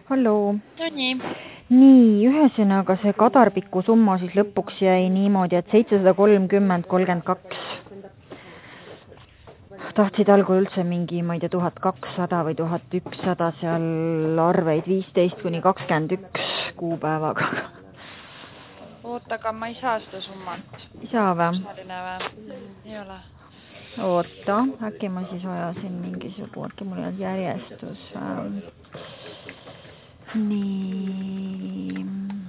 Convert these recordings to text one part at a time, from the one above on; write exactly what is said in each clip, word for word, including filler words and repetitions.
Hallo. No nii. Nii, ühesõnaga see Kadarpiku summa siis lõpuks jäi niimoodi, et seitsesada kolmkümmend kolmkümmend kaks. Tahtsid algul üldse mingi, ma ei tea, tuhat kakssada või tuhat ükssada seal arveid viisteist kuni kakskümmend üks kuupäevaga. Oota, aga ma ei saa seda summat. Ei saa või? Selline või? Ei ole. Oota, äkki ma siis ajasin mingisugune, äkki mul ei olnud järjestus. Nii.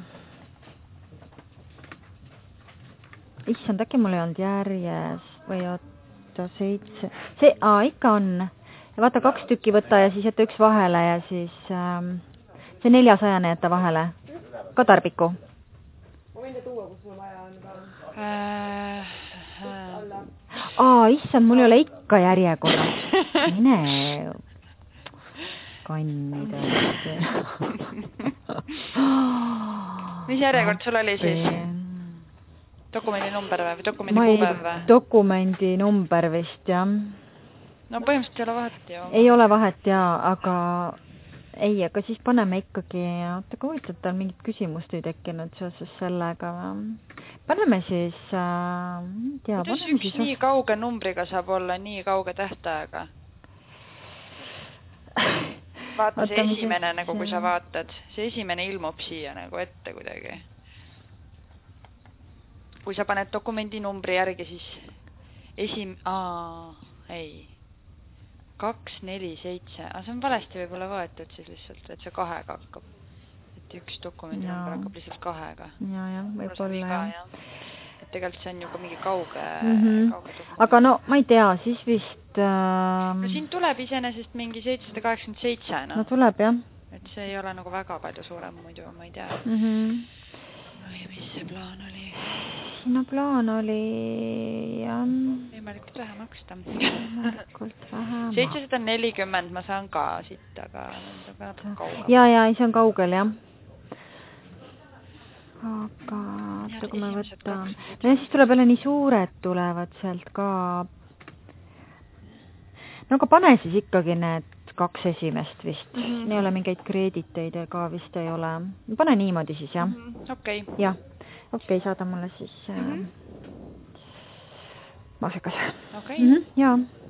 Issand, äkki mul ei olnud järjest või oota, seitse. See, aa, ikka on. Ja vaata, kaks tükki võtta ja siis jätta üks vahele ja siis ähm, see neljasajane jätta vahele. Kadarpiku. Ma võin te tuua, kus mul vaja on ka. Äh, äh. Aa, issand, mul ei ole ikka järjekorras. Mine kannida. Mis järjekord sul oli siis? Dokumendi number või? Dokumendi Ma kuupäev või? Dokumendi number vist, jah. No põhimõtteliselt ei ole vahet ju. Ei ole vahet, jaa, aga ei, aga siis paneme ikkagi, oota, kui võitled, tal mingit küsimust ei tekkinud seoses sellega. Paneme siis, äh, tea, Kuidas paneme üks siis... nii kauge numbriga saab olla nii kauge tähtaega? Vaata see esimene, nagu kui sa vaatad, see esimene ilmub siia nagu ette kuidagi. Kui sa paned dokumendi numbri järgi, siis esim... Aa, ei. kaks, neli, seitse. Aga see on valesti võib-olla võetud siis lihtsalt, et see kahega hakkab. Et üks dokumendi number hakkab lihtsalt kahega. Ja, ja, võib-olla jah. Et tegelikult see on ju ka mingi kauge, mm -hmm. kauge dokument. Aga no, ma ei tea, siis vist... Äh... No siin tuleb iseenesest mingi seitsesada kaheksakümmend seitse, no. No tuleb, jah. Et see ei ole nagu väga palju suurem muidu, ma ei tea. Mm -hmm. Oi, mis see plaan oli? No plaan oli, jah... Võimalikult vähe maksta. Võimalikult vähe seitsesada nelikümmend ma saan ka siit, aga peab kaugel. Ja, ja, see on kaugel, jah. Aga, oota, kui me võtta... No ja siis tuleb jälle nii suured tulevad sealt ka. No aga pane siis ikkagi need kaks esimest vist. Mm -hmm. Ei ole mingeid kreediteid ka vist ei ole. Pane niimoodi siis, jah. Mm -hmm. Okei. Okay. Jah. Okei, okay, saada mulle siis... Mm -hmm. Maasekas. Okei. Okay. Mm -hmm. Jaa.